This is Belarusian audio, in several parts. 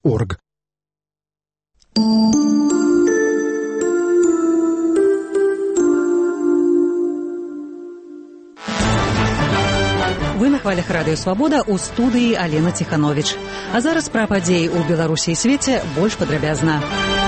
Орг. Вы на хвалях Радыё Свабода, у студыі Алена Ціхановіч. А зараз пра падзеі ў Беларусі і свеце больш падрабязна.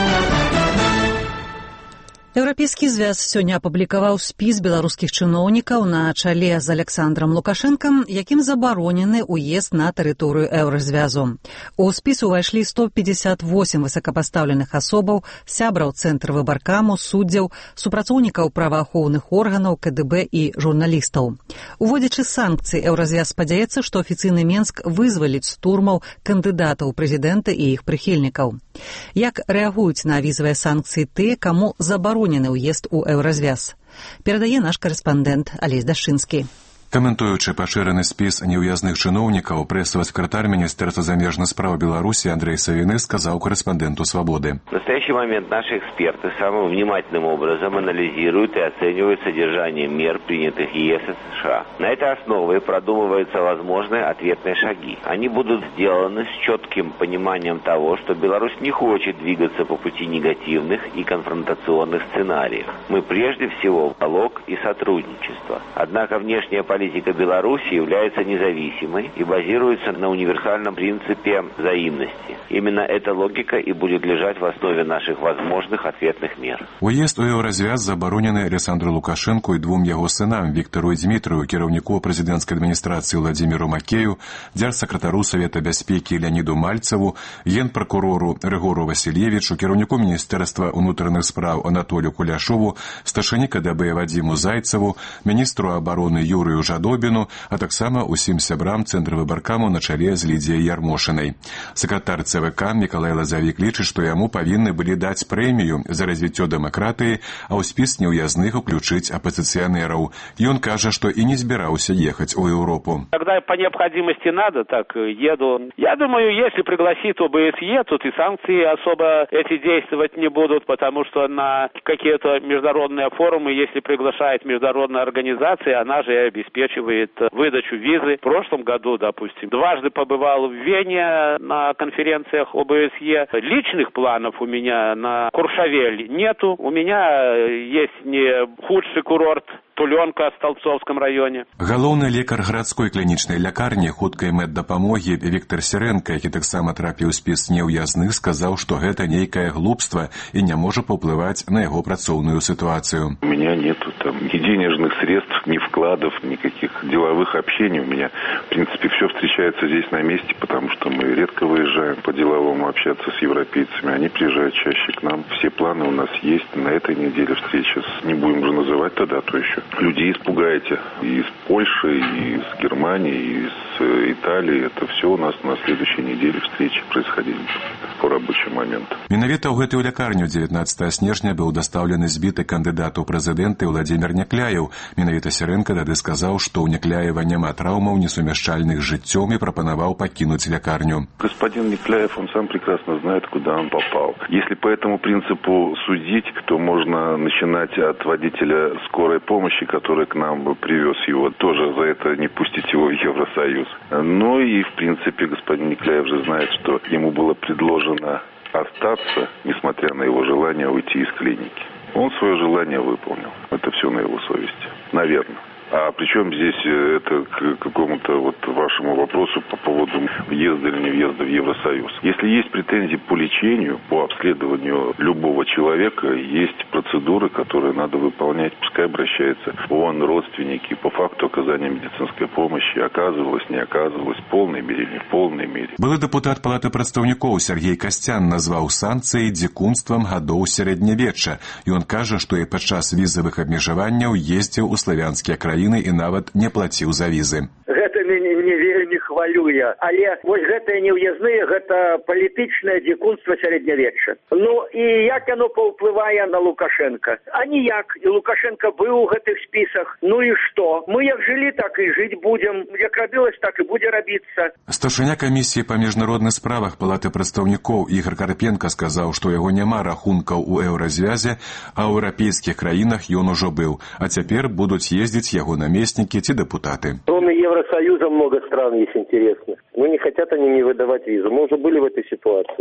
Еўрапейскі звяз сёння апублікаваў спіс беларускіх чыноўнікаў на чале з Александром Лукашэнкам, якім забаронены ўезд на тэрыторыю Еўразвязу. У спіс увайшлі 158 высокапастаўленых асобаў, сябраў Цэнтра выбаркаму, суддзяў, супрацоўнікаў праваахоўных органаў, КДБ і журналістаў. Уводзячы санкцыі, Еўразвяз спадзяецца, што афіцыйны Менск вызваліць з турмаў кандыдатаў у прэзідэнты і іх прыхільнікаў. Як рэагуюць на візавыя санкцыі тыя, каму забаронены ўезд у Еўразвяз? Перадае наш карэспандэнт Алесь Дашынскі. Каментуючы пашыраны спіс неўязных чыноўнікаў, прэс-сакратар Міністэрства замежных спраў Беларусі Андрей Савіны сказаў корреспонденту «Свободы». В настоящий момент наши эксперты самым внимательным образом анализируют и оценивают содержание мер, принятых ЕС и США. На этой основе продумываются возможные ответные шаги. Они будут сделаны с четким пониманием того, что Беларусь не хочет двигаться по пути негативных и конфронтационных сценариев. Мы прежде всего диалог и сотрудничество. Однако внешняя политика Беларуси является независимой и базируется на универсальном принципе взаимности. Именно эта логика и будет лежать в основе наших возможных ответных мер. Уезд у Еўразвяз забаронены Александру Лукашенку и двум яго сынам Виктору и Дмитрию, кіраўніку прэзідэнцкай адміністрацыі Владимиру Макею, дзяржсакратару Совета бяспекі Леониду Мальцеву, генпракурору Рыгору Васильевичу, кіраўніку Міністэрства ўнутраных спраў Анатолию Куляшову, старшыні КДБ Вадиму Зайцеву, міністру обороны Юрию Жадобіну, а таксама усім сябрам Цэнтра выбаркаму на чале з Лідзіяй Ярмошынай. Сакратар ЦВК Мікалай Лазавік лічыць, што яму павінны былі даць прэмію за развіццё дэмакратыі, а ў спіс неўязных уключыць апозіцыянераў. Ён кажа, што і не збіраўся ехаць у Европу. Когда по необходимости надо, так еду. Я думаю, если пригласит ОБСЕ, тут и санкции особо эти действовать не будут, потому что на какие-то международные форумы, если приглашает международная организация, она же обеспечивает выдачу визы. В прошлом году, допустим, дважды побывал в Вене на конференциях ОБСЕ. Личных планов у меня на Куршавель нету. У меня есть не худший курорт Туленка в Столбцовском районе. Галоўны лекар гарадской клінічнай лякарні хуткай меддапамогі Віктор Сірэнка, які таксама трапіў у спіс неўязных, сказаў, што гэта нейкае глупства і не можа паўплываць на яго працоўную ситуацию. У меня нету там ни денежных средств, ни вкладов, никаких деловых общений. У меня, в принципе, все встречается здесь на месте, потому что мы редко выезжаем по-деловому общаться с европейцами. Они приезжают чаще к нам. Все планы у нас есть. На этой неделе встреча не будем же называть тогда, то еще. Людей испугаете и из Польши, и из Германии, и из Италии. Это все у нас на следующей неделе встречи происходили по рабочим моментам. Менавіта ў гэтую лякарню 19 снежня быў дастаўлены збіты кандыдат у прэзідэнты Владимир Някляев. Менавіта Сірэнка тады сказаў, што ў Някляева няма траўмаў, несумяшчальных з жыццём, і прапанаваў пакінуць лякарню. Господин Някляев, он сам прекрасно знает, куда он попал. Если по этому принципу судить, то можно начинать от водителя скорой помощи, который к нам привез его, тоже за это не пустить его в Евросоюз. Ну и, в принципе, господин Някляев же знает, что ему было предложено остаться, несмотря на его желание уйти из клиники. Он свое желание выполнил. Это все на его совести. Наверное. А причем здесь это к какому-то вот вашему вопросу по поводу въезда или не въезда в Евросоюз. Если есть претензии по лечению, по обследованию любого человека, есть процедуры, которые надо выполнять. Пускай обращаются ООН, родственники. По факту оказания медицинской помощи оказывалось, не оказывалось, в полной мере, не в полной мере. Былы дэпутат Палаты прадстаўнікоў Сергей Касцян назваў санкцыі дзікунствам гадоў сярэднявечча. Ён кажа, што і падчас візавых абмежаванняў ездзіў у славянскія краіны і нават не плаціў за візы. Гэта мяне не вельмі хвалюе, але вось гэтыя неўязныя, гэта палітычнае дзікунства сярэднявечча. Ну і як яно паўплывае на Лукашенка? А ніяк. І Лукашенко быў у гэтых спісах. Ну і што? Мы як жылі, так і жыць будзем. Як рабілась, так і будзе рабіцца. Старшыня камісіі па міжнародных справах Палаты прадстаўнікоў Ігор Карпенка сказаў, што яго няма рахункаў у Еўразвязе, а ў еўрапейскіх краінах ён ужо быў. А цяпер будуць ездзіць яго намеснікі ці дэпутаты. Кроме Евросоюза много стран есть интересных. Но не хотят они не выдавать визу. Мы уже были в этой ситуации, когда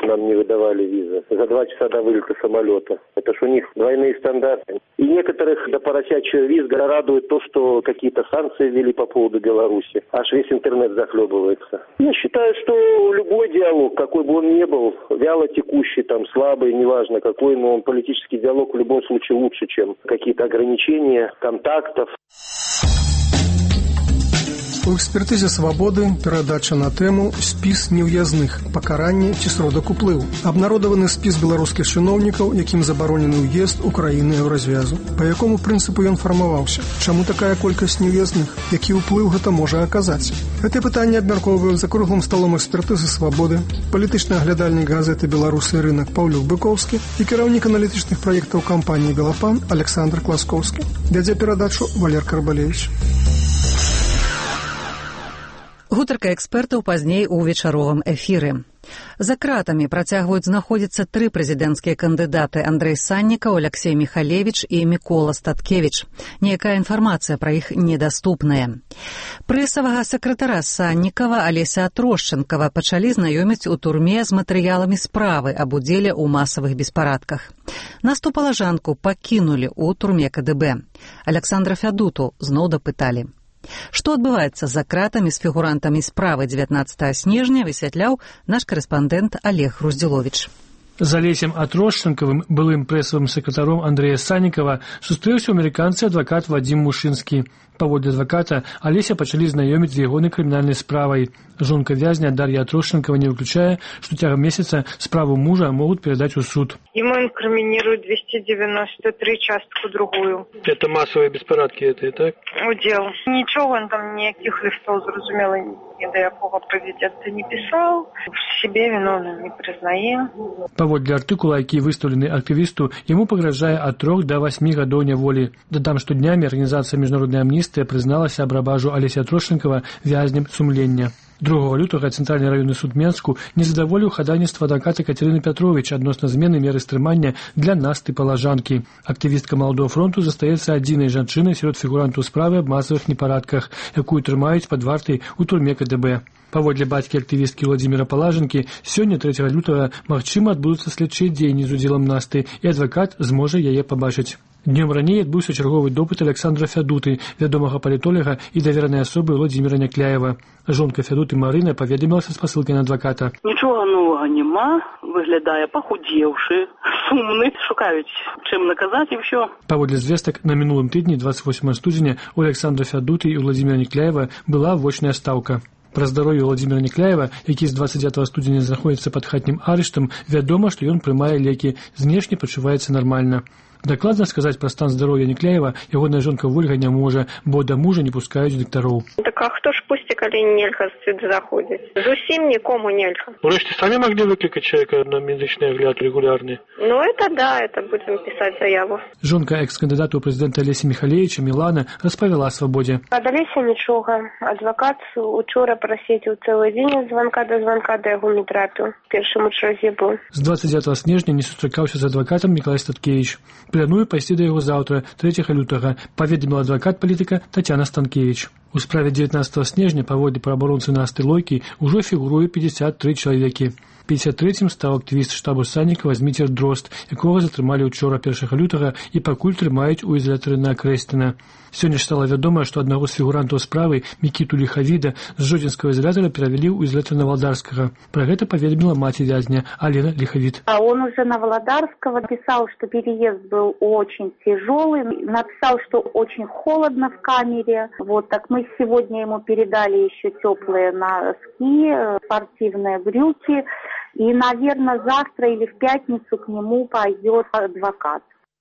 нам не выдавали визы за 2 часа до вылета самолета. Это ж у них двойные стандарты. И некоторых до поросячьего визга радует то, что какие-то санкции ввели по поводу Беларуси. Аж весь интернет захлебывается. Я считаю, что любой диалог, какой бы он ни был, вяло текущий, там, слабый, неважно какой, но он политический диалог в любом случае лучше, чем какие-то ограничения контактов. У экспертызе «Свабоды» перадача на тэму «Спіс неўязных. Пакаранне ці сродак уплыву». Абнародаваны спіс беларускіх чыноўнікаў, якім забаронены ўезд Украіны Еўразвязу. Па якому прынцыпу ён фармаваўся? Чаму такая колькасць неўязных? Які ўплыў гэта можа аказаць? Гэтае пытанне абмяркоўваюць за круглым сталом экспертызы «Свабоды», палітычны аглядальнік газеты «Беларусы і рынак» Паўлюк Быкоўскі і кіраўнік аналітычных праектаў кампаніі «Белапан» Александр Класкоўскі. Вядзе перадачу Валер Карбалевіч. Гутарка экспертаў пазней у вечаровым эфіры. За кратамі працягваюць знаходзіцца 3 прэзідэнцкія кандыдаты: Андрэй Саннікаў, Аляксей Міхалевіч і Мікола Статкевіч. Ніякая інфармацыя пра іх недаступная. Прэсавага сакратара Саннікава Алеся Трошченкава пачалі знаёміць у турме з матэрыяламі справы аб удзеле ў масавых беспарадках. Наступала жанку пакінулі ў турме КДБ. Аляксандра Фядуту зноў дапыталі. Што адбываецца за кратамі з фігурантамі справы 19 снежня, высвятляў наш карэспандэнт Олег Груздзіловіч. З Алесем Атрошченкавым, былым прэсавым сакратаром Андрэя Саннікава, сустрэўся амерыканскі адвакат Вадзім Мушынскі. Паводле адваката, Алеся пачалі знаёміць з ягонай крымінальнай справай. Жонка вязня Дар'я Атрошченкава не выключае, што цягам месяца справу мужа могуць перадаць у суд. Ему инкриминируют 293 частку другую. Это массовые беспорадки, это, так? Удел. Ничего он там, никаких листов, зразумело, ни до якого президента не писал. В себе виновным не признае. Паводле артыкула, які выстаўлены актывісту, яму пагражае ад 3 до 8 гадоў няволі. Дадам, што днямі арганізацыя «Міжнародная амністыя» прызналася абрабажу Алеся Атрошченкава вязнем сумлення. 2 лютага Цэнтральны раённы суд Менску не задаволіў хадайніцтва адваката Катерины Пятрович адносна змены меры стрымання для Насты Палажанкі. Актывістка Маладога фронту застаецца адзінай жанчынай сярод фігурантаў справы аб масавых непарадках, якую трымаюць пад вартай у турме КДБ. Паводле бацькі актывісткі Владзіміра Палажанкі, сёння 3 лютага магчыма адбудуцца следчыя дзеянні з удзелам Насты, і адвакат зможа яе пабачыць. Днём раней адбыўся чарговы допыт Александра Фядуты, вядомага палітолага і даверанай асобы Владзіміра Някляева. Жонка Фядуты Марына паведамілася з пасылкай на адваката. Нічога новага няма, выглядае пахудзеўшы, сумны, шукаюць чым наказаць і ўсё. Паводле звестак, на мінулым тыдні, 28 студзеня, у Александра Фядуты і у Владзіміра Някляева была вочная стаўка. Пра здароўе Владзіміра Някляева, які з 29 студзеня знаходзіцца пад хатнім арыштам, вядома, што ён прымае лекі, знешне пачуваецца нармальна. Дакладна сказаць пра стан здароўя Някляева ягоная жонка Вольга не можа, бо да мужа не пускаюць дактароў. Так а хто ж пусці, калі нельга сюды заходзіць? Зусім нікому нельга. Урэшце самі маглі выклікаць чалавека на медычны агляд рэгулярны? Ну это да, это будем писать заяву. Жонка экс-кандыдата ў прэзідэнта Алесі Міхалевіча Мілана распавяла Свабодзе. Ад Алесі нічога. Адвакат учора прасеціў цэлы дзень ад званка да яго не трапіў. Першым у чарзе быў. З 29 снежня не сустракаўся з адвакатам Мікалай Статкевіч. Планую пайсці да яго заўтра, 3 лютага, паведаміла адвакат палітыка Тацяна Станкевіч. У справе 19 снежня паводле праабаронцы Насты Лойкі ўжо фігуруе 53 чалавекі. 53-м стаў актывіст штабу Саннікава Зміцер Дрозд, якога затрымалі ўчора 1 лютага і пакуль трымаюць у ізалятары на Крэсціна. Сёння ж стала вядома, што аднаго з фігурантаў справы, Мікіту Ліхавіда, з жодзінскага ізалятара перавялі ў ізалятар Новоолдарскага. Пра гэта паведаміла маці вязня Алена Ліхавід. Он уже Новоолдарского писал, что переезд был очень тяжелый, написал, что очень холодно в камере. Вот так мы сегодня ему передали еще теплые носки, спортивные брюки. И, наверное, завтра или в пятницу к нему пойдет адвокат.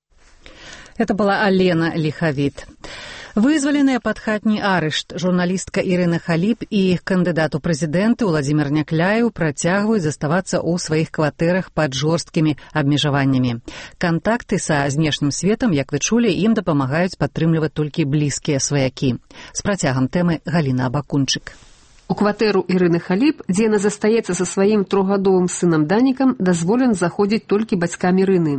Это была Алена Ліхавід. Вызваленыя пад хатні арышт журналістка Ірына Халіп і кандыдат у прэзідэнты Владзімір Някляеў працягваюць заставацца ў сваіх кватэрах пад жорсткімі абмежаваннямі. Кантакты са знешнім светам, як вы чулі, ім дапамагаюць падтрымліваць толькі блізкія сваякі. З працягам тэмы Галіна Абакунчык. У кватэру Ірыны Халіп, дзе яна застаецца са сваім 3гадовым сынам Данікам, дазволена заходзіць толькі бацькам Ірыны.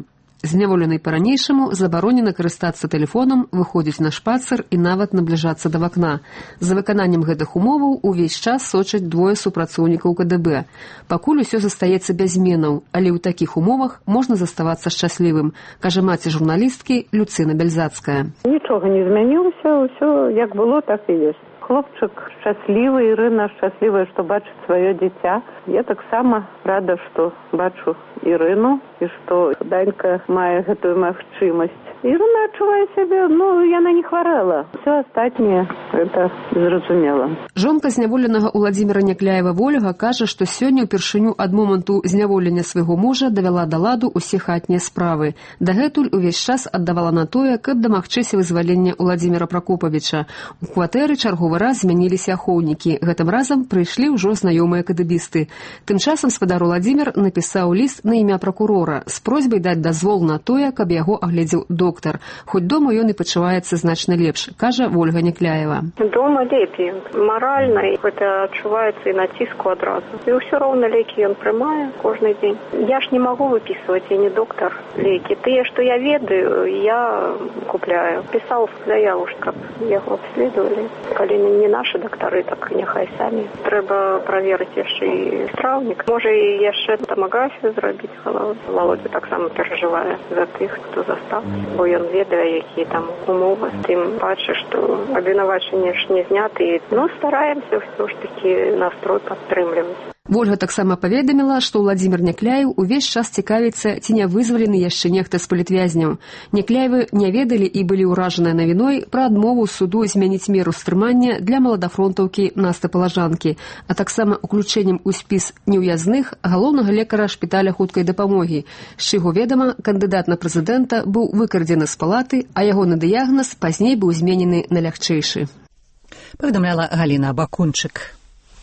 Зняволенай па-ранейшаму забаронена карыстацца тэлефонам, выходзіць на шпацыр і нават набліжацца да вакна. За выкананнем гэтых умоваў увесь час сочаць двое супрацоўнікаў КДБ. Пакуль усё застаецца без зменаў, але ў такіх умовах можна заставацца шчаслівым, кажа маці журналісткі Люцына Бяльзацкая. Нічога не змянілася, ўсё як было, так і ёсць. Хлопчык шчаслівы, Ірына шчаслівая, што бачыць сваё дзіця. Я таксама рада, што бачу Ірыну і што Данька мае гэтую магчымасць. Ірына адчувае сябе, яна не хварэла. Усё астатняе, гэта зразумела. Жонка зняволенага Уладзіміра Някляева Ольга кажа, што сёння ўпершыню ад моманту зняволення свайго мужа давяла да ладу ўсе хатнія справы. Дагэтуль увесь час аддавала на тое, каб дамагчыся вызвалення Уладзіміра Пракопавіча. У кватэры чарговы раз змяніліся ахоўнікі. Гэтым разам прыйшлі ўжо знаёмыя кадыбісты. Тым часам спадар Уладзімір напісаў ліст на імя пракурора з просьбай даць дазвол на тое, каб яго агледзеў доктар. Хоць дома ён і пачуваецца значна лепш, кажа Ольга Някляева. Дома лепей. Маральна гэта адчуваецца і на ціску адразу. І ўсё роўна лекі ён прымае кожны дзень. Я ж не магу выпісваць, я не доктар, лекі. Тыя, што я ведаю, я купляю. Пісаў заяву, каб яго абследавалі. Калі не нашы дактары, так няхай самі. Трэба праверыць яшчэ і страўнік. Можа і яшчэ тамаграфію зрабіць. Володя таксама перажывае за тых, хто застаўся. Бо ён ведае, якія там умовы. Тым паче, што абвінавачанне ж не зняты. Стараемся ўсё ж такі настрой падтрымліваць. Ольга таксама паведаміла, што Уладзімір Някляеў увесь час цікавіцца, ці не вызвалены яшчэ нехта з палітвязняў. Някляевы не ведалі і былі ўражаныя навіной пра адмову суду змяніць меру стрымання для маладафронтаўкі Насты Палажанкі, а таксама уключэннем у спіс неўязных галоўнага лекара шпіталя хуткай дапамогі. З чаго ведама, кандыдат на прэзідэнта быў выкрадзены з палаты, а ягоны дыягназ пазней быў зменены на лягчэйшы. Паведамляла Галіна Бакунчык.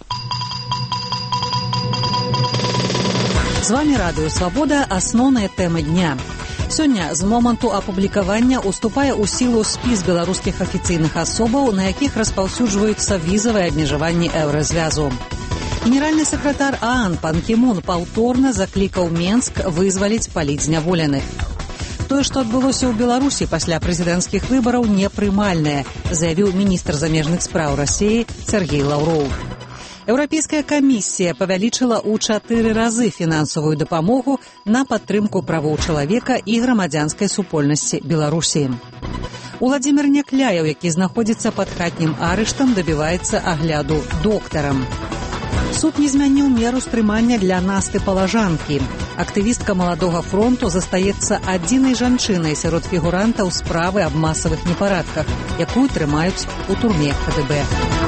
З вами Радыё Свабода, асноўныя тэмы дня. Сёння з моманту апублікавання уступае ў сілу спіс беларускіх афіцыйных асобаў, на якіх распаўсюджваюцца візавыя абмежаванні еўразвязу. Генеральны сакратар ААН Пан Кі Мун паўторна заклікаў Менск вызваліць палітзняволеных. Тое, што адбылося ў Беларусі пасля прэзідэнцкіх выбараў, непрымальнае, заявіў міністр замежных спраў Расіі Сергей Лаўроў. Еўрапейская камісія павялічыла ў 4 разы фінансавую дапамогу на падтрымку правоў чалавека і грамадзянскай супольнасці Беларусі. Уладзімір Някляеў, які знаходзіцца пад хатнім арыштам, дабіваецца агляду доктарам. Суд не змяніў меру стрымання для Насты Палажанкі. Актывістка Маладога фронту застаецца адзінай жанчынай сярод фігурантаў справы аб масавых непарадках, якую трымаюць у турме КДБ.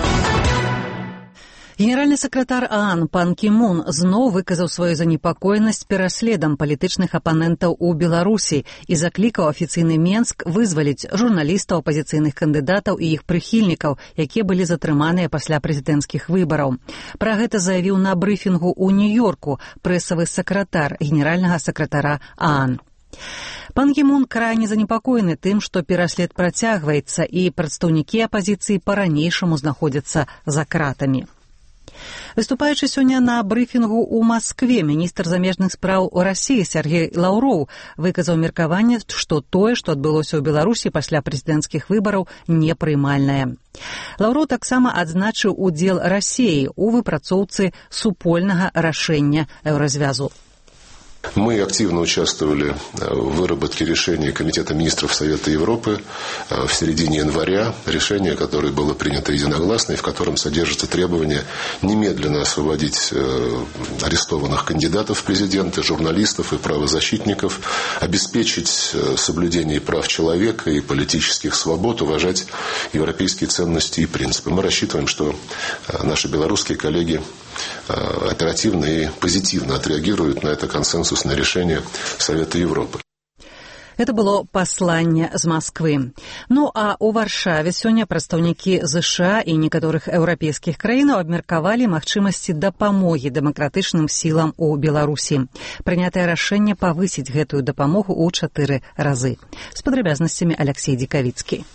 Генеральны сакратар ААН Пан Кі Мун зноў выказаў сваю занепакоенасць пераследам палітычных апанентаў у Беларусі і заклікаў афіцыйны Менск вызваліць журналістаў, апазіцыйных кандыдатаў і іх прыхільнікаў, якія былі затрыманыя пасля прэзідэнцкіх выбараў. Пра гэта заявіў на брыфінгу ў Нью-Йорку прэсавы сакратар генеральнага сакратара ААН. Пан Кі Мун крайне занепакоены тым, што пераслед працягваецца і прадстаўнікі апазіцыі па-ранейшаму знаходзяцца за кратамі. Выступаючы сёння на брыфінгу ў Маскве, міністр замежных спраў Расіі Сергей Лаўроў выказаў меркаванне, што тое, што адбылося ў Беларусі пасля прэзідэнцкіх выбараў, непрымальнае. Лаўроў таксама адзначыў удзел Расіі ў выпрацоўцы супольнага рашэння еўразвязу. Мы активно участвовали в выработке решения Комитета министров Совета Европы в середине января. Решение, которое было принято единогласно и в котором содержится требование немедленно освободить арестованных кандидатов в президенты, журналистов и правозащитников, обеспечить соблюдение прав человека и политических свобод, уважать европейские ценности и принципы. Мы рассчитываем, что наши белорусские коллеги оперативно и позитивно отреагируют на это консенсусное решение Совета Европы. Это было пасланне з Масквы. Ну а ў Варшаве сёння прадстаўнікі ЗША і некаторых еўрапейскіх краінаў абмеркавалі магчымасці дапамогі дэмакратычным сілам у Беларусі. Прынятае рашэнне павысіць гэтую дапамогу ў 4 разы. З падрабязнасцямі Алексей Дикавіцкі.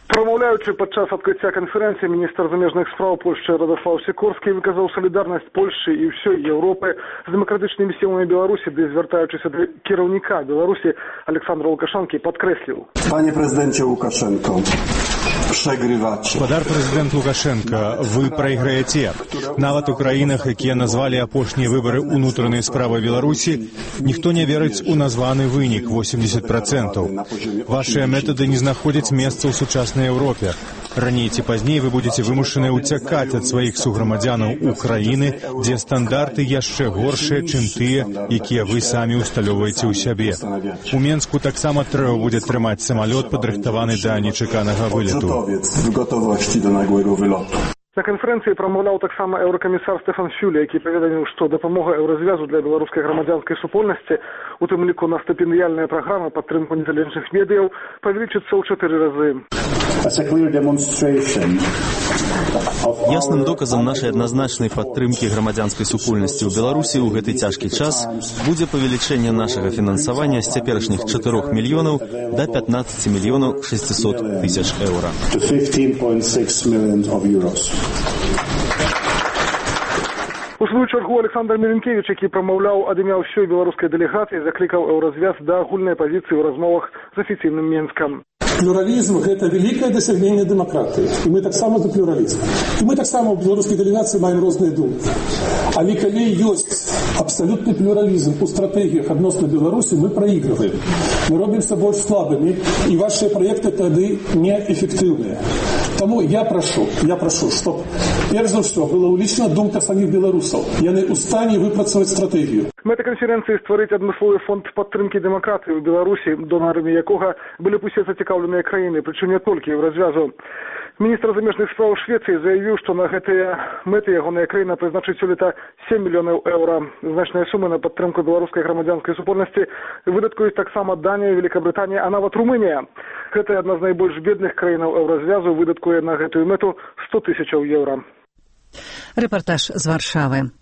Прамаўляючы падчас адкрыцця канферэнцыі, міністр замежных спраў Польшчы Радослаў Сікорскі выказаў салідарнасць Польшчы і ўсёй Еўропы з дэмакратычнымі сіламі Беларусі, ды звяртаючыся да кіраўніка Беларусі Александра Лукашэнкі падкрэсліў. Пане прэзідэнце Лукашэнко, Гаспадар прэзідэнт Лукашенко, вы прайграеце. Нават у краінах, якія назвалі апошнія выбары ўнутранай справы Беларусі, ніхто не верыць у названы вынік 80%. Вашыя метады не знаходзяць месца ў сучаснай Еўропе. Раней ці пазней вы будете вымушаны уцякаць ад сваіх суграмадзянаў у краіны, дзе стандарты яшчэ горшыя, чым тыя, якія вы самі ўсталёўваеце ў сябе. У Менску таксама трэба будзе трымаць самалёт, падрыхтаваны да нечаканага вылету. На канферэнцыі прамаўляў таксама еўракамісар Стэфан Фюле, які паведаміў, што дапамога еўразвязу для беларускай грамадзянскай супольнасці, у тым ліку на стыпендыяльныя праграмы падтрымку незалежных медыяў, павялічыцца ў 4 разы. Ясным доказам нашай адназначнай падтрымкі грамадзянскай супольнасці ў Беларусі ў гэты цяжкі час будзе павелічэнне нашага фінансавання з цяперашніх 4 мільёнаў да 15 мільёнаў 600 тысяч еўра. У сваю чаргу Александр Меленкевич, які прамаўляў ад імя ўсёй беларускай дэлегацыі, заклікаў еўразвяз да агульнай пазіцыі ў размовах з афіцыйным Менскам. Плюралізм – гэта вялікае дасягненне дэмакратыі. І мы таксама за плюралізм. І мы таксама ў беларускай дэлегацыі маем розныя думкі. Але калі ёсць абсалютны плюралізм у стратэгіях адносна Беларусі, мы праігрываем. Мы робімся больш слабымі, і вашыя праекты тады неэфектыўныя. Таму я прашу, щоб перш за ўсё была ўлічана думка саміх беларусаў. Яны ў стане выпрацаваць стратэгію. Мэта канферэнцыі стварыць адмысловы фонд падтрымкі дэмакратыі ў Беларусі, донарамі якога былі б усе зацікаўленыя краіны, прычым не толькі еўразвязу. Міністр замежных спраў Швецыі заявіў, што на гэтыя мэты ягоная краіна прызначыць сёлета 7 мільёнаў еўра. Значныя сумы на падтрымку беларускай грамадзянскай супольнасці выдаткуюць таксама Данія, Великабрытанія, а нават Румынія. Гэта адна з найбольш бедных краінаў еўразвязу, выдаткуе на гэтую мэту 100 тысячаў еўра. Рэпартаж з Варшавы.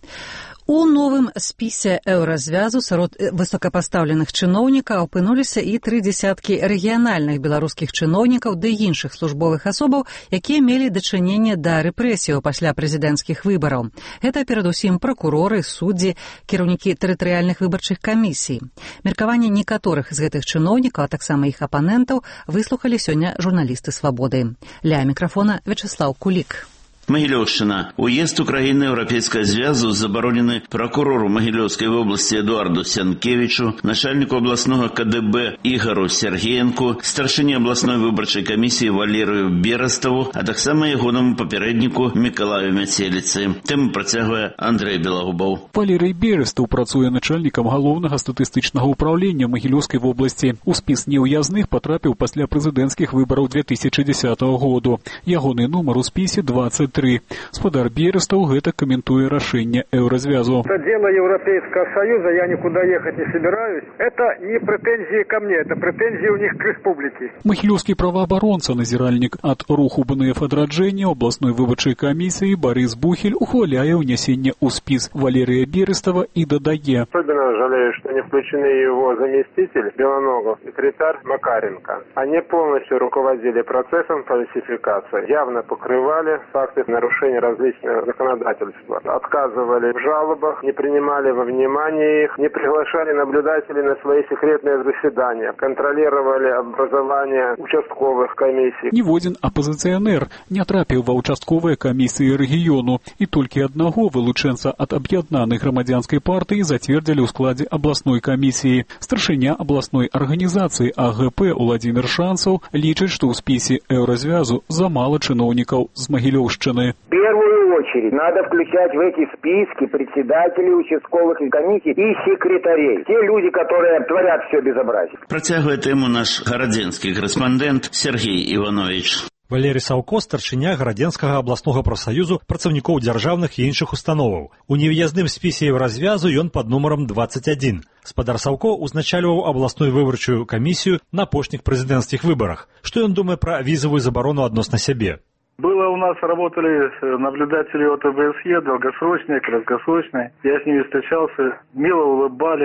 У новым спісе еўразвязу сярод высокапастаўленых чыноўнікаў апынуліся і 30 рэгіянальных беларускіх чыноўнікаў ды іншых службовых асобаў, якія мелі дачыненне да рэпрэсіяў пасля прэзідэнцкіх выбараў. Гэта перадусім пракуроры, суддзі, кіраўнікі тэрытарыяльных выбарчых камісій. Меркаванне некаторых з гэтых чыноўнікаў, а таксама іх апанентаў, выслухалі сёння журналісты «Свабоды». Ля мікрафона Вячеслав Кулік. Магілёўшчына. Уезд у краіны Еўрапейскага звязу забаронены пракурору Магілёўскай вобласці Эдуарду Сянкевічу, начальніку абласнога КДБ Ігору Сергеенку, старшыні абласной выбарчай камісіі Валерыю Бераставу, а таксама ягонаму папярэдніку Мікалаю Мяцеліцы. Тэму працягвае Андрэй Белагубаў. Валерый Берастаў працуе начальнікам галоўнага статыстычнага ўпраўлення Магілёўскай вобласці. У спіс неўязных патрапіў пасля прэзідэнцкіх выбараў 2010 году. Ягоны нумар у спісе 23. Спадар Берастаў гэта каментуе рашэнне еўразвязу. Это дело Европейского Союза, я никуда ехать не собираюсь. Это не претензии ко мне, это претензии у них к республике. Магілёўскі праваабаронца, назіральнік ад руху БНФ адраджэння областной выбарчай камісіі Барыс Бухель ухваляе ўнясенне ў спіс Валерыя Берастава и дадае. Особенно жалею, что не включены его заместитель Белоногов, секретарь Макаренко. Они полностью руководили процессом фальсификации, явно покрывали факты нарушения различного законодательства. Отказывали в жалобах, не принимали во внимание их, не приглашали наблюдателей на свои секретные заседания, контролировали образование участковых комиссий. Ніводзін апозіцыянер не трапіў ва участковыя камісіі рэгіёну, і толькі аднаго вылучэнца ад аб'яднанай грамадзянскай партыі зацвердзілі ў складзе абласной камісіі. Старшыня абласной арганізацыі АГП Уладзімір Шанцаў лічыць, што ў спісе еўразвязу замала чыноўнікаў з Магілёўшчыны. В первую очередь надо включать в эти списки председателей участковых комиссий и секретарей. Те люди, которые творят все безобразие. Працягвае тэму наш гарадзенскі корэспандэнт Сергей Іванович. Валерий Саўко, старшыня гарадзенскага абласнога прафсаюзу працаўнікоў дзяржаўных і іншых установаў. У невыязным спісе еўразвязу ён пад нумарам 21. Спадар Саўко узначальваў абласную выбарчую камісію на апошніх прэзідэнцкіх выбарах. Што ён думае пра візавую забарону адносна сябе? У нас работали наблюдатели от ОБСЕ, долгосрочные, краткосрочные. Я с ними встречался, мило улыбались.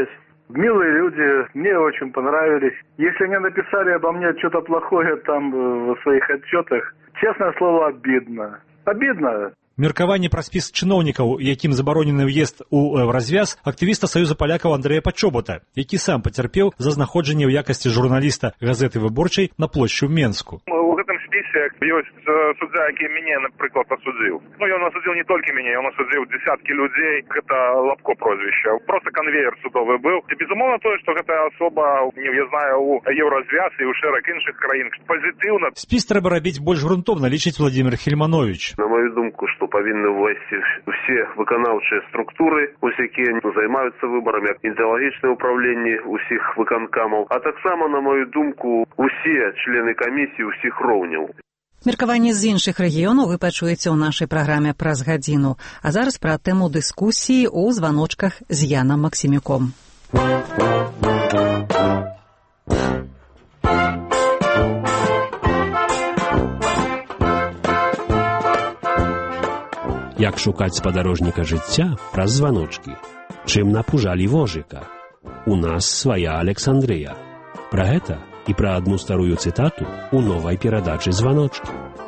Милые люди, мне очень понравились. Если они написали обо мне что-то плохое там в своих отчетах, честное слово, обидно. Обидно. Меркаванне пра спіс чыноўнікаў, якім забаронены ўезд у развяз, актывіста Саюза палякаў Андрэя Пачобута, які сам пацярпеў за знаходжанне ў якасці журналіста газеты «Выборчай» на плошчы ў Менску. У гэтым спісе ёсць суддзя, які мяне, напрыклад, асудзіў. Ён асудзіў не толькі мяне, ён асудзіў дзесяткі людзей. Гэта Лапко прозвішча. Просто канвеер судовы быў. І безумоўна тое, што гэтая асоба нев'язная ў еўразвяз і ў шэраг іншых краін. Пазітыўна. Спіс трэба рабіць больш грунтоўна, лічыць Владзімір Хельманович. На мою думку, што павінны ўвайсці ўсе выканаўчыя структуры, якія займаюцца выбарамі, ідэалагічнае ўпраўленне ўсіх выканкамаў, а таксама, на мою думку, усе члены камісіі ўсіх роўняў. Меркаванне з іншых рэгіёнаў вы пачуеце ў нашай праграме праз гадзіну. А зараз пра тэму дыскусіі ў званочках з Янам Максімюком. Як шукаць спадарожніка жыцця праз званочкі? Чым напужалі вожыка? У нас свая Александрыя. Пра гэта і пра адну старую цытату у новай перадачы «Званочкі».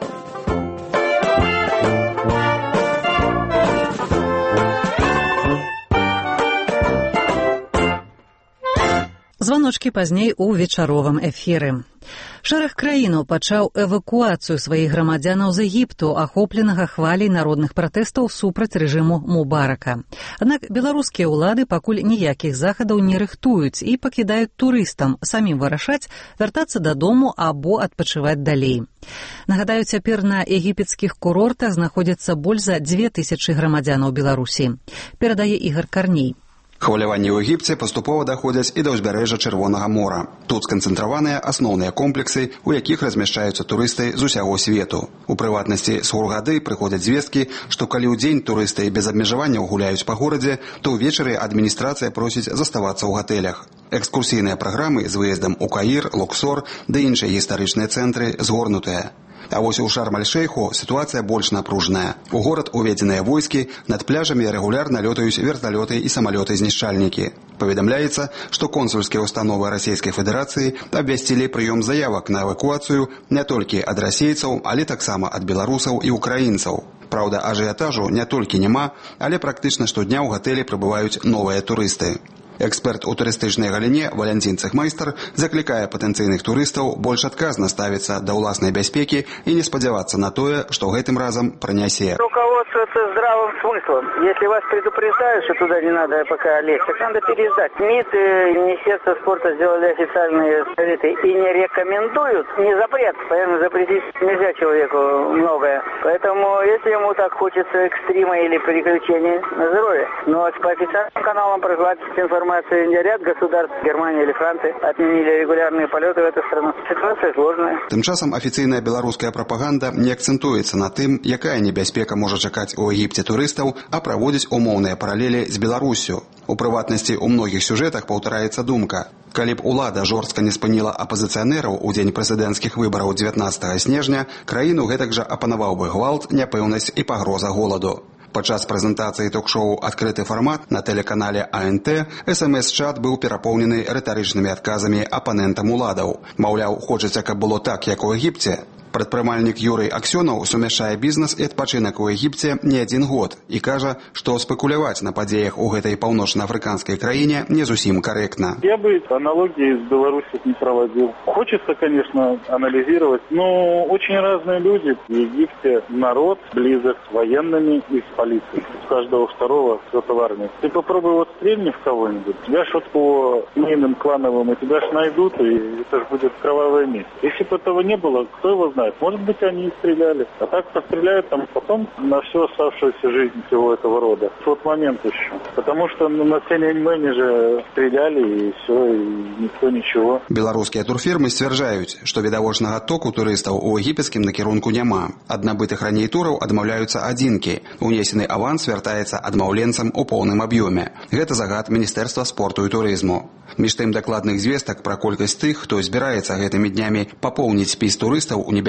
Званочкі пазней у вечаровым эфіры. Шэраг краінаў пачаў эвакуацыю сваіх грамадзянаў з Егіпту, ахопленага хваляй народных пратэстаў супраць рэжыму Мубарака. Аднак беларускія ўлады пакуль ніякіх захадаў не рыхтуюць і пакідаюць турыстам самім вырашаць, вяртацца дадому або адпачываць далей. Нагадаю, цяпер на егіпецкіх курортах знаходзяцца больш за 2000 грамадзянаў Беларусі. Перадае Ігар Карней. Хваляванні ў Егіпце паступова даходзяць і да ўзбярэжжа Чырвонага мора. Тут сканцэнтраваныя асноўныя комплексы, у якіх размяшчаюцца турысты з усяго свету. У прыватнасці з Хургады прыходзяць звесткі, што калі ў дзень турысты без абмежаванняў гуляюць па горадзе, то ўвечары адміністрацыя просіць заставацца ў гатэлях. Экскурсійныя праграмы з выездам у Каір, Луксор ды іншыя гістарычныя цэнтры згорнутыя. А вось у Шарм-аль-Шейху сітуацыя больш напружаная. У горад уведзеныя войскі, над пляжамі рэгулярна лётаюць верталёты і самалёты-знішчальнікі. Паведамляецца, што консульскія ўстановы Расійскай Федэрацыі абвясцілі прыём заявак на эвакуацыю не толькі ад расейцаў, але таксама ад беларусаў і украінцаў. Праўда, ажыятажу не толькі няма, але практычна штодня ў гатэлі прыбываюць новыя турысты. Эксперт у турыстычнай галіне Валянцін Цехмайстер заклікае патэнцыйных турыстаў больш адказна ставіцца да ўласнай бяспекі і не спадзявацца на тое, што гэтым разам пронясе. Руководствоваться здравым смыслом. Если вас предупреждают, что туда не надо пока лезть, так надо переждать. МИД и Министерство спорта сделали официальные советы и не рекомендуют, не запрет. Поэтому запретить нельзя человеку многое. Поэтому, если ему так хочется экстрима или приключений, на здоровье. Но по официальным каналам прохватить информацию. Ряд государств, Германия или Франция, отменили регулярные полеты в эту страну. Ситуация сложная. Тым часам афіцыйная беларуская прапаганда не акцэнтуецца на тым, якая небяспека можа чакаць у Егіпце турыстаў, а праводзіць умоўныя паралелі з Беларуссю. У прыватнасці, у многіх сюжэтах паўтараецца думка. Калі б улада жорстка не спыніла апазіцыянераў у дзень прэзідэнцкіх выбараў 19 снежня, краіну гэтак жа апанаваў бы гвалт, няпэўнасць і пагроза голаду. Падчас прэзентацыі ток-шоу «Адкрыты фармат» на тэлеканале АНТ СМС-чат быў перапоўнены рытарычнымі адказамі апанентам уладаў. Маўляў, хочаце, каб было так, як у Егіпце? Прадпрымальнік Юрый Аксёнаў сумяшчае бізнес і адпачынак у Егіпце не адзін год і кажа, што спекуляваць на падзеях у гэтай паўночна-афрыканскай краіне не зусім корректно. Я бы аналогии с Беларусью не проводил. Хочется, конечно, анализировать, но очень разные люди. В Египте народ близок с военными и с полицией. С каждого второго кто-то в армии. Ты попробуй вот стрельни в кого-нибудь. Тебя ж вот по семейным клановым, и тебя ж найдут, и это ж будет кровавое месть. Если бы этого не было, кто его знает? Может быть, они и стреляли. А так постреляют там потом на всю оставшуюся жизнь всего этого рода. В тот момент еще. Потому что на Тяньаньмэне же стреляли, и все, и никто ничего. Беларускія турфірмы сцвярджаюць, што відавочнага току турыстаў у егіпецкім накірунку няма. Ад набытых раней тураў адмаўляюцца адзінкі. Унесены аванс вяртаецца адмаўленцам у поўным аб'ёме. Гэта загад Міністэрства спорту і турызму. Між тым дакладных звестак пра колькасць тых, хто збіраецца гэтымі днямі папоўніць спіс турыстаў у небяспецы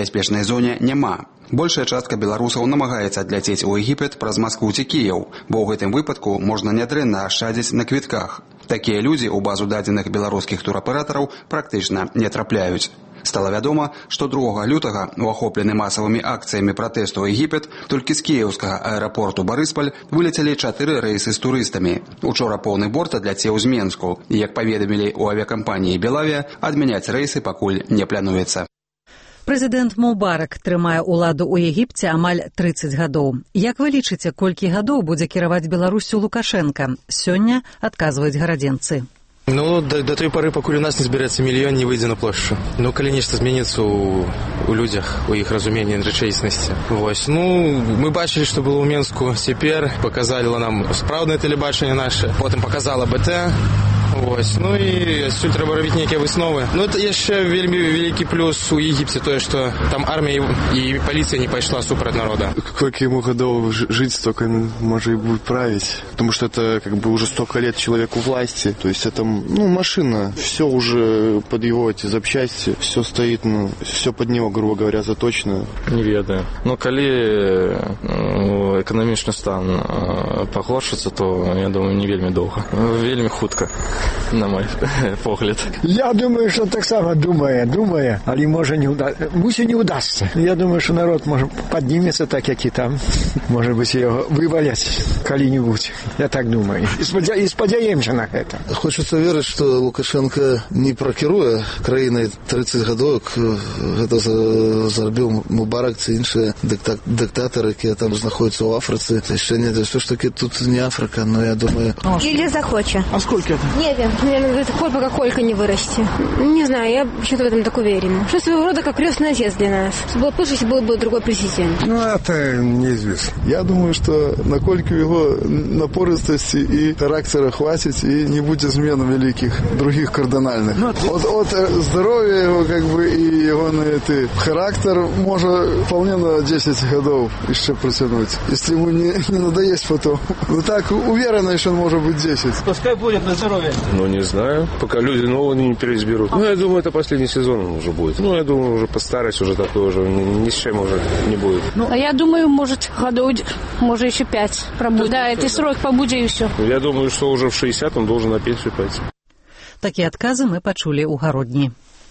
небяспечнай зоне няма. Большая частка беларусаў намагаецца адляцець у Егіпет праз Маскву ці Кіеў, бо ў гэтым выпадку можна нядрэнна ашчадзіць на квітках. Такія людзі ў базу дадзеных беларускіх тураператараў практычна не трапляюць. Стала вядома, што 2 лютага у ахоплены масавымі акцыямі пратэсту ў Егіпет толькі з кіеўскага аэрапорту Барыспаль вылецелі 4 рэйсы з турыстамі. Учора поўны борт адляцеў з Менску, і, як паведамілі ў авіякампаніі «Белавія», адмяняць рэйсы пакуль не плануецца. Прэзідэнт Мубарак трымае ўладу ў Егіпце амаль 30 гадоў. Як вы лічыце, колькі гадоў будзе кіраваць Беларусю Лукашенка? Сёння адказваюць гарадзенцы. Ну, до той поры, пакуль у нас не зберэцца мільён, не выйдзе на плошчу. Ну, калі нешта зменіцца у людзях, у іх разуменні рэчаіснасці. Вось. Ну, мы бачылі, што было ў Менску. Цяпер показалі нам спраўднае тэлебачанне наше, потым показала БТ. Вось. Ну і адсюль трэба рабіць нейкія высновы. Ну, это яшчэ вельмі вялікі плюс у Егіпце тое, што там армія і паліцыя не пайшла супраць народа. Сколько ему годов жить, столько может и будет править. Потому что это как бы уже столько лет человек у власти. То есть это, машина. Все уже под его эти запчасти. Все стоит, все под него, грубо говоря, заточено. Не ведаю. Но коли экономічны стан пагоршыцца, то, я думаю, не вельмі доўга. Вельмі хутка, на мой погляд. Я думаю, что так само думає, але може не удасться. Мусі не удасться. Я думаю, что народ може поднимется так, як и там. Может быть, его вывалять коли-нибудь. Я так думаю. И сподяемся на это. Хочется верить, что Лукашенко не прокируе краиной 30 годов. Это зарбил Мубарак и іншие диктаторы, которые там находятся в Африке. Еще нет, что ж таки тут не Африка, но я думаю... Или захочет. А сколько это? Не wiem. Наверное, пока колька не вырасти. Не знаю, я почему-то в этом так уверена. Что своего рода как крестный отец для нас. Было бы лучше, если был бы другой президент. Ну, это неизвестно. Я думаю, что на кольку его напористости и характера хватит, и не будет измен великих, других кардинальных. От здоровья его, как бы, и его на это характер можно вполне на 10 годов еще протянуть. Если ему не надоест потом. Ну так, уверенно, что он может быть 10. Пускай будет на здоровье. Ну, не знаю. Пока люди новые не переизберут. Ну, я думаю, это последний сезон уже будет. Ну, я думаю, уже по старости уже такой уже ни с чем уже не будет. Ну, а я думаю, может, годов, может, еще 5 пробудет. Да, это срок побудет и все. Я думаю, что уже в 60 он должен на пенсию пойти. Такие адказы мы пачулі ў гародні.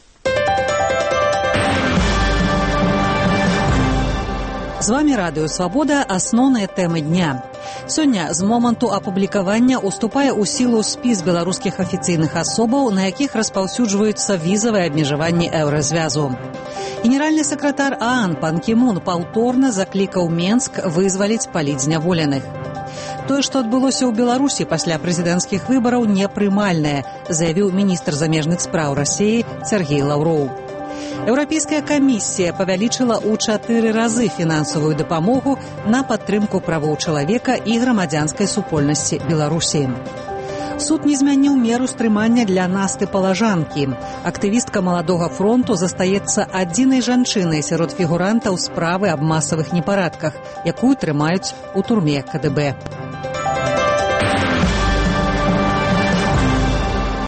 З вами Радыё Свабода, асноўныя тэмы дня. Сёння з моманту апублікавання уступае ў сілу спіс беларускіх афіцыйных асобаў, на якіх распаўсюджваюцца візавыя абмежаванні еўразвязу. Генеральны сакратар ААН Пан Кі Мун паўторна заклікаў Менск вызваліць палітзняволеных. Тое, што адбылося ў Беларусі пасля прэзідэнцкіх выбараў, непрымальнае, заявіў міністр замежных спраў Расіі Сергей Лаўроў. Еўрапейская камісія павялічыла ў 4 разы фінансавую дапамогу на падтрымку правоў чалавека і грамадзянскай супольнасці Беларусі. Суд не змяніў меру стрымання для Насты Палажанкі. Актывістка Маладога фронту застаецца адзінай жанчынай сярод фігурантаў справы аб масавых непарадках, якую трымаюць у турме КДБ.